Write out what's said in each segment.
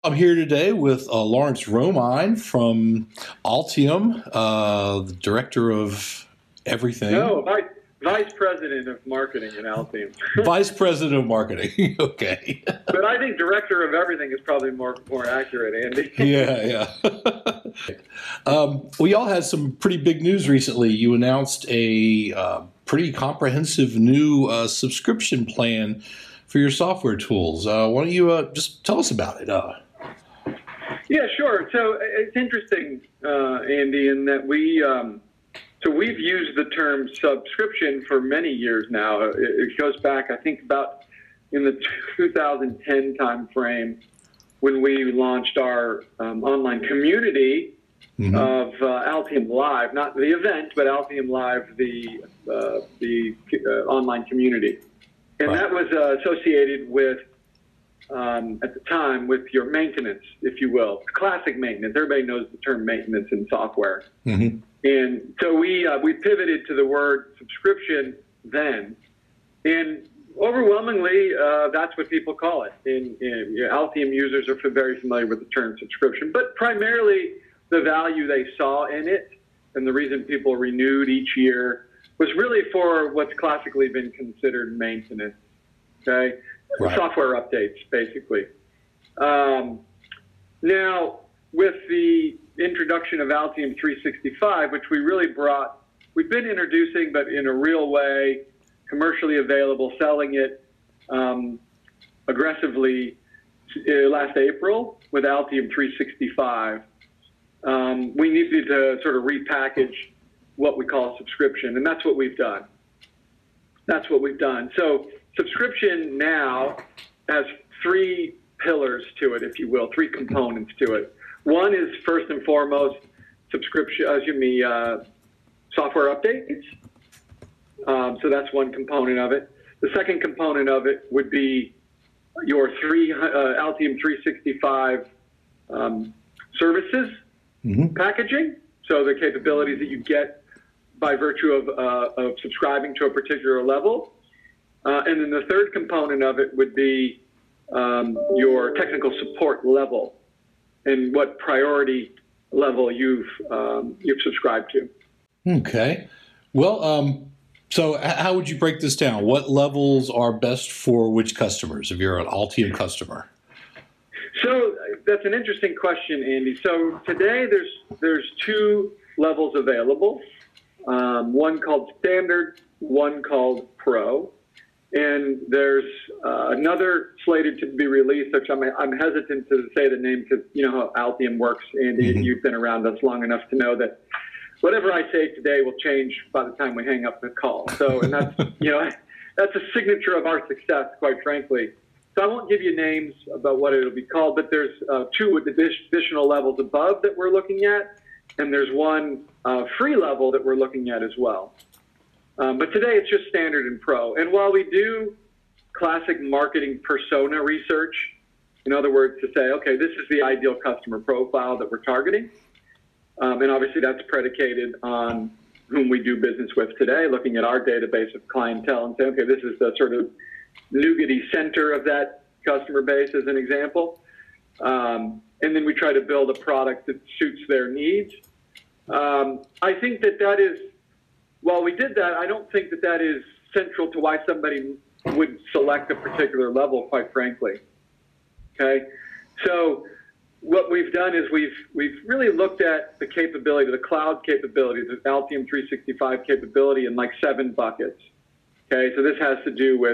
I'm here today with Lawrence Romine from Altium, the director of everything. No, vice president of marketing at Altium. Vice president of marketing. Okay. But I think director of everything is probably more accurate, Andy. Yeah, yeah. We all had some pretty big news recently. You announced a pretty comprehensive new subscription plan for your software tools. Why don't you just tell us about it? Yeah, sure. So it's interesting, Andy, in that we've used the term subscription for many years now. It goes back, I think, about in the 2010 timeframe when we launched our online community of Altium Live, not the event, but Altium Live, the online community. And Right. that was associated with, at the time, with your maintenance, if you will, classic maintenance. Everybody knows the term maintenance in software. And so we pivoted to the word subscription then, and overwhelmingly that's what people call it. And Altium users are very familiar with the term subscription, but primarily the value they saw in it and the reason people renewed each year was really for what's classically been considered maintenance. Okay, Right. software updates, basically. Now, with the introduction of Altium 365, which we've been introducing, but in a real way, commercially available, selling it aggressively last April with Altium 365. We needed to sort of repackage what we call subscription, and that's what we've done. So subscription now has three pillars to it, if you will, three components to it. One is first and foremost software updates. So that's one component of it. The second component of it would be your Altium 365 services packaging. So the capabilities that you get by virtue of subscribing to a particular level. And then the third component of it would be your technical support level and what priority level you've subscribed to. Okay. Well, so how would you break this down? What levels are best for which customers if you're an Altium customer? So that's an interesting question, Andy. So today there's two levels available, one called Standard, one called Pro. And there's another slated to be released, which I'm hesitant to say the name because you know how Altium works, Andy. You've been around us long enough to know that whatever I say today will change by the time we hang up the call. So, and that's that's a signature of our success, quite frankly. So I won't give you names about what it'll be called, but there's two additional levels above that we're looking at, and there's one free level that we're looking at as well. But today it's just Standard and Pro. And while we do classic marketing persona research, in other words, to say, okay, this is the ideal customer profile that we're targeting, and obviously that's predicated on whom we do business with today, looking at our database of clientele and say, okay, this is the sort of nougaty center of that customer base as an example. And then we try to build a product that suits their needs. I think that is, while we did that, I don't think that is central to why somebody would select a particular level, quite frankly. Okay, so what we've done is we've really looked at the capability, the cloud capability, the Altium 365 capability in like 7 buckets. Okay, so this has to do with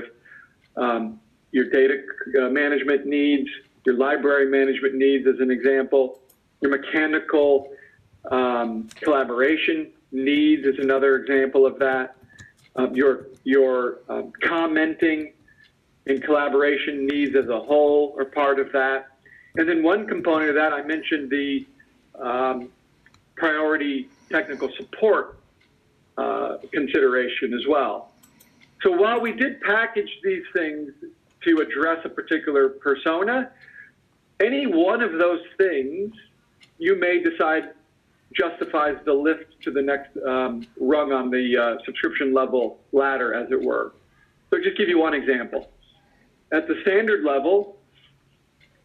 your data management needs, your library management needs as an example, your mechanical collaboration needs is another example of that. Your commenting and collaboration needs as a whole are part of that. And then one component of that, I mentioned the priority technical support consideration as well. So while we did package these things to address a particular persona, any one of those things you may decide justifies the lift to the next rung on the subscription level ladder, as it were. So just give you one example. At the Standard level,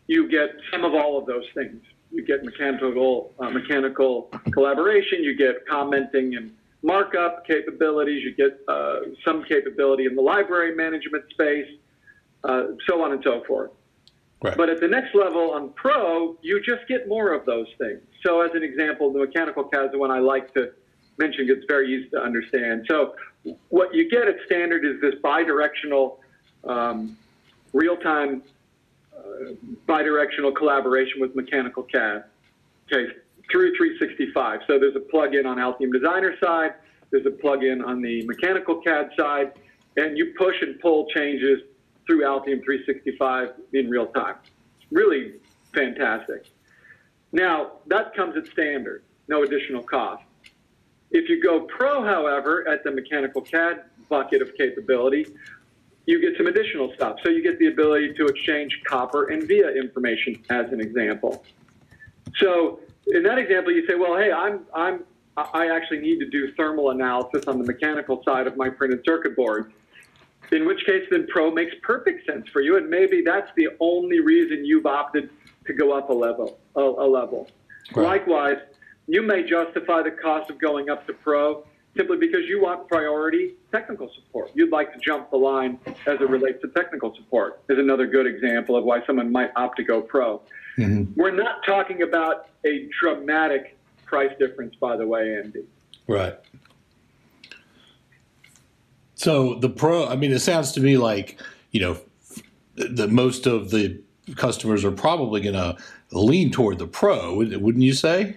you get some of all of those things. You get mechanical collaboration, you get commenting and markup capabilities, you get some capability in the library management space, so on and so forth. Right. But at the next level on Pro, you just get more of those things. So as an example, the mechanical CAD is the one I like to mention because it's very easy to understand. So what you get at standard is this bidirectional, real-time bidirectional collaboration with mechanical CAD, okay, through 365. So there's a plugin on Altium Designer side, there's a plugin on the mechanical CAD side, and you push and pull changes through Altium 365 in real time. Really fantastic. Now, that comes at standard, no additional cost. If you go Pro, however, at the mechanical CAD bucket of capability, you get some additional stuff. So you get the ability to exchange copper and via information, as an example. So in that example, you say, well, hey, I actually need to do thermal analysis on the mechanical side of my printed circuit board. In which case, then Pro makes perfect sense for you, and maybe that's the only reason you've opted to go up a level. Right. Likewise, you may justify the cost of going up to Pro simply because you want priority technical support. You'd like to jump the line as it relates to technical support, is another good example of why someone might opt to go Pro. Mm-hmm. We're not talking about a dramatic price difference, by the way, Andy. Right. So the Pro, I mean, it sounds to me like, the most of the customers are probably going to lean toward the Pro, wouldn't you say?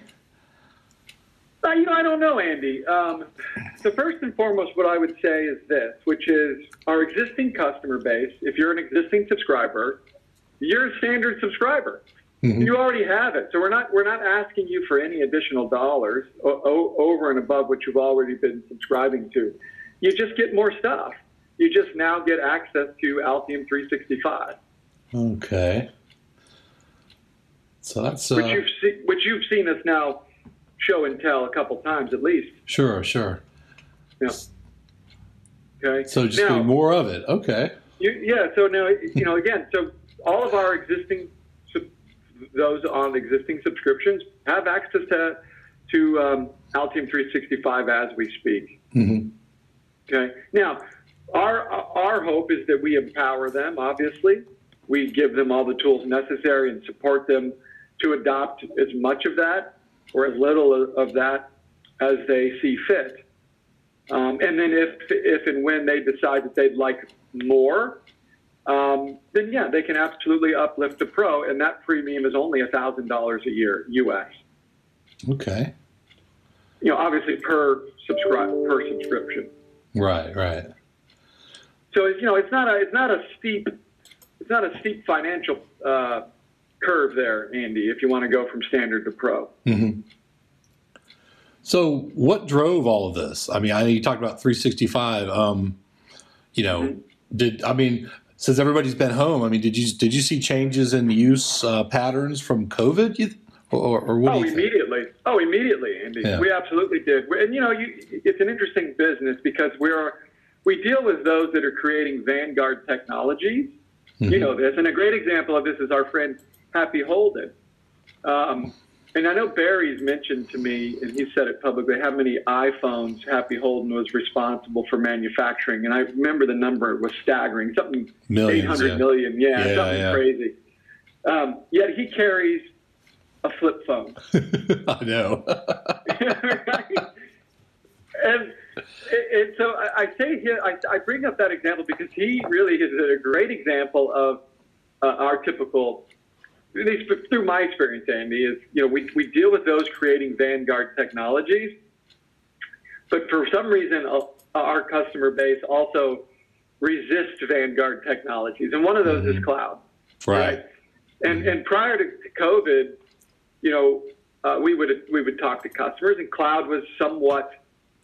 I don't know, Andy. So first and foremost, what I would say is this, which is our existing customer base. If you're an existing subscriber, you're a standard subscriber. Mm-hmm. You already have it. So we're not asking you for any additional dollars over and above what you've already been subscribing to. You just get more stuff. You just now get access to Altium 365. Okay. So that's which you've seen us now show and tell a couple times at least. Sure. Yeah. Okay. So just getting more of it. Okay. So now again, so all of our existing those on existing subscriptions have access to Altium 365 as we speak. Mm-hmm. Okay. Now, our hope is that we empower them. Obviously, we give them all the tools necessary and support them to adopt as much of that or as little of that as they see fit. And then if and when they decide that they'd like more, then yeah, they can absolutely uplift to Pro, and that premium is only $1,000 a year, US. Okay. Obviously per subscription. Right. So it's not a steep financial curve there, Andy. If you want to go from standard to Pro. Mm-hmm. So what drove all of this? I mean, I know you talked about 365. Mm-hmm. Since everybody's been home, I mean, did you see changes in use patterns from COVID? Or what do you think? Immediately, Andy. Yeah. We absolutely did. And it's an interesting business because we deal with those that are creating vanguard technologies. Mm-hmm. You know this, and a great example of this is our friend Happy Holden. And I know Barry's mentioned to me, and he said it publicly, how many iPhones Happy Holden was responsible for manufacturing. And I remember the number was staggering, something millions, 800 million. Something crazy. Yet he carries a flip phone. I know. and so I say here, I bring up that example because he really is a great example of our typical, at least through my experience, Andy, is we deal with those creating vanguard technologies, but for some reason our customer base also resists vanguard technologies, and one of those is cloud. Right. And prior to COVID, we would talk to customers, and cloud was somewhat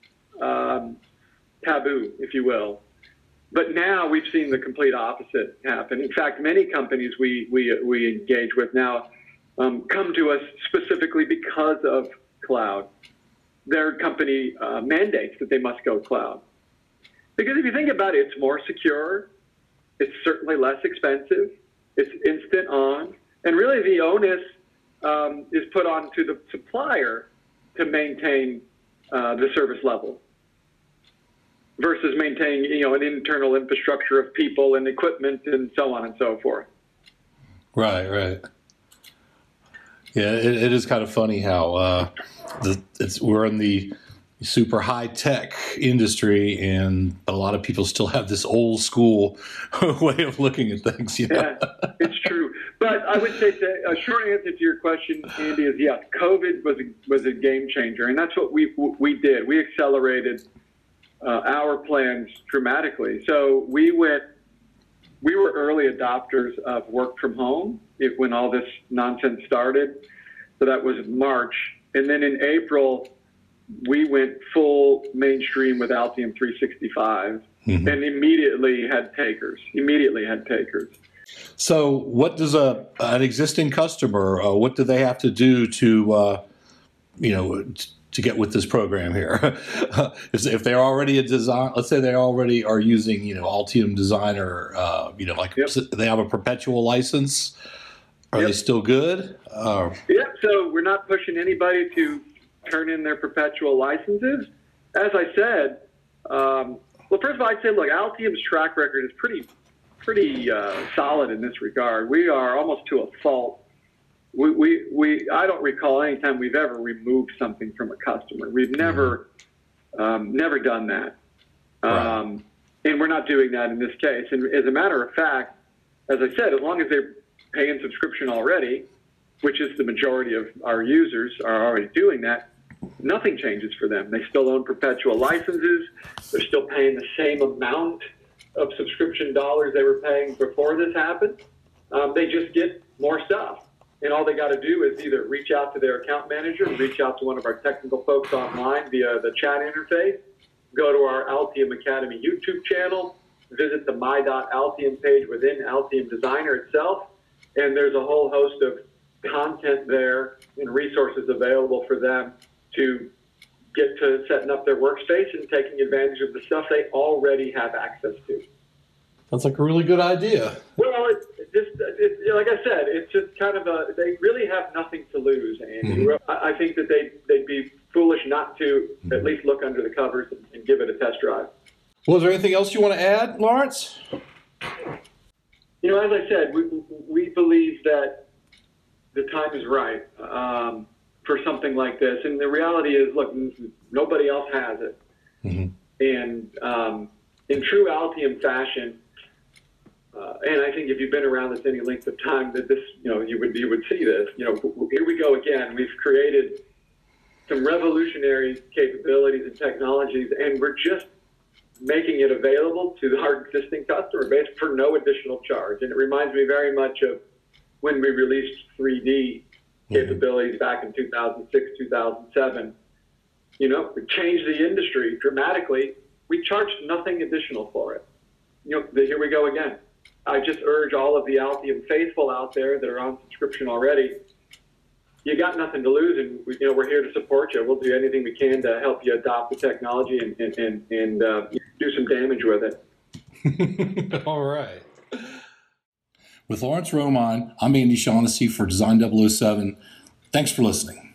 taboo, if you will. But now we've seen the complete opposite happen. In fact, many companies we engage with now come to us specifically because of cloud. Their company mandates that they must go cloud. Because if you think about it, it's more secure, it's certainly less expensive, it's instant on, And really the onus is put on to the supplier to maintain the service level versus maintaining, an internal infrastructure of people and equipment and so on and so forth. Right. Yeah, it is kind of funny how we're in the super high tech industry, but a lot of people still have this old school way of looking at things. Yeah, it's true. But I would say a short answer to your question, Andy, is yes. COVID was a game changer, and that's what we did. We accelerated our plans dramatically. So we were early adopters of work from home when all this nonsense started. So that was March. And then in April, we went full mainstream with Altium 365 and immediately had takers. So what does an existing customer, what do they have to do to get with this program here? If they're already let's say they already are using, Altium Designer, they have a perpetual license. Are they still good? So we're not pushing anybody to turn in their perpetual licenses. As I said, well, first of all, I'd say, look, Altium's track record is pretty solid in this regard. We are almost to a fault. I don't recall any time we've ever removed something from a customer. We've never done that. Right. And we're not doing that in this case. And as a matter of fact, as I said, as long as they're paying subscription already, which is the majority of our users are already doing that, nothing changes for them. They still own perpetual licenses. They're still paying the same amount of subscription dollars they were paying before this happened. They just get more stuff. And all they got to do is either reach out to their account manager, reach out to one of our technical folks online via the chat interface, go to our Altium Academy YouTube channel, visit the My.Altium page within Altium Designer itself, and there's a whole host of content there and resources available for them to get to setting up their workspace and taking advantage of the stuff they already have access to. That's like a really good idea. Well, it's like I said, it's just kind of they really have nothing to lose, Andy. I think that they'd be foolish not to at least look under the covers and give it a test drive. Well, is there anything else you want to add, Lawrence? As I said, we believe that the time is right for something like this. And the reality is, look, nobody else has it. And in true Altium fashion, and I think if you've been around this any length of time, that this, you would see this. Here we go again. We've created some revolutionary capabilities and technologies, and we're just making it available to our existing customer base for no additional charge. And it reminds me very much of when we released 3D capabilities back in 2006, 2007. We changed the industry dramatically. We charged nothing additional for it. Here we go again. I just urge all of the Altium faithful out there that are on subscription already, you got nothing to lose, and we're here to support you. We'll do anything we can to help you adopt the technology and do some damage with it. All right. With Lawrence Romine, I'm Andy Shaughnessy for Design 007. Thanks for listening.